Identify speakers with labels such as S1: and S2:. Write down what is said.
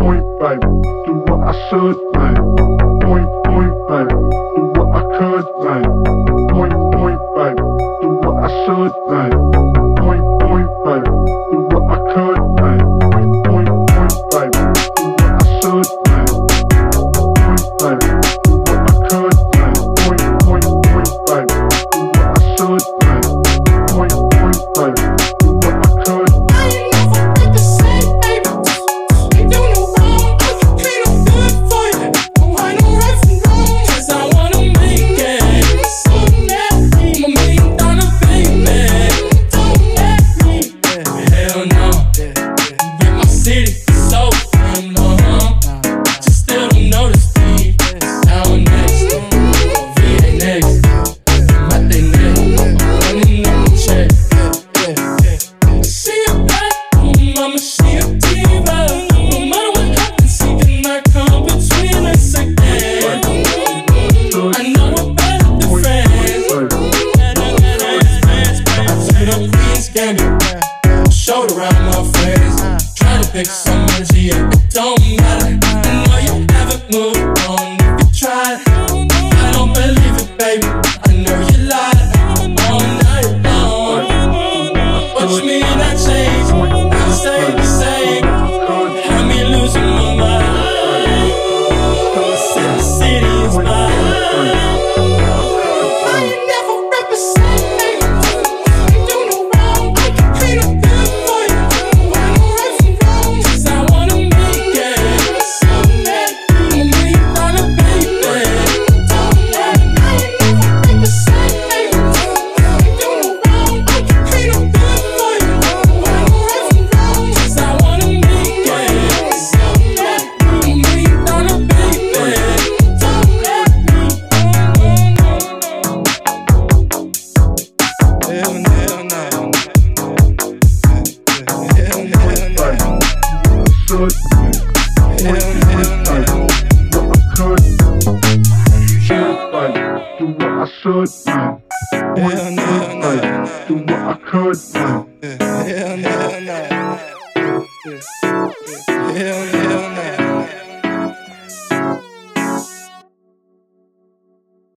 S1: point, baby. Do what I should, man. Point, baby. Do what I could, man. Point, baby. Do what I should, man. Point, baby. Do what I could, man. Point, baby. Do what I should, man. Point, baby. Do what I could, man. Point, baby. Do what I should, man. Point, baby. Do what I could.
S2: Showed around my friends, trying to pick some energy up. It don't matter. I know you haven't moved on. If you tried, I don't believe it, baby. I know you lied all night long. Watch me not change. I stay the same. Have me losing my mind. The city is mine. Do what I should, man. Do what I could, man. Hell no.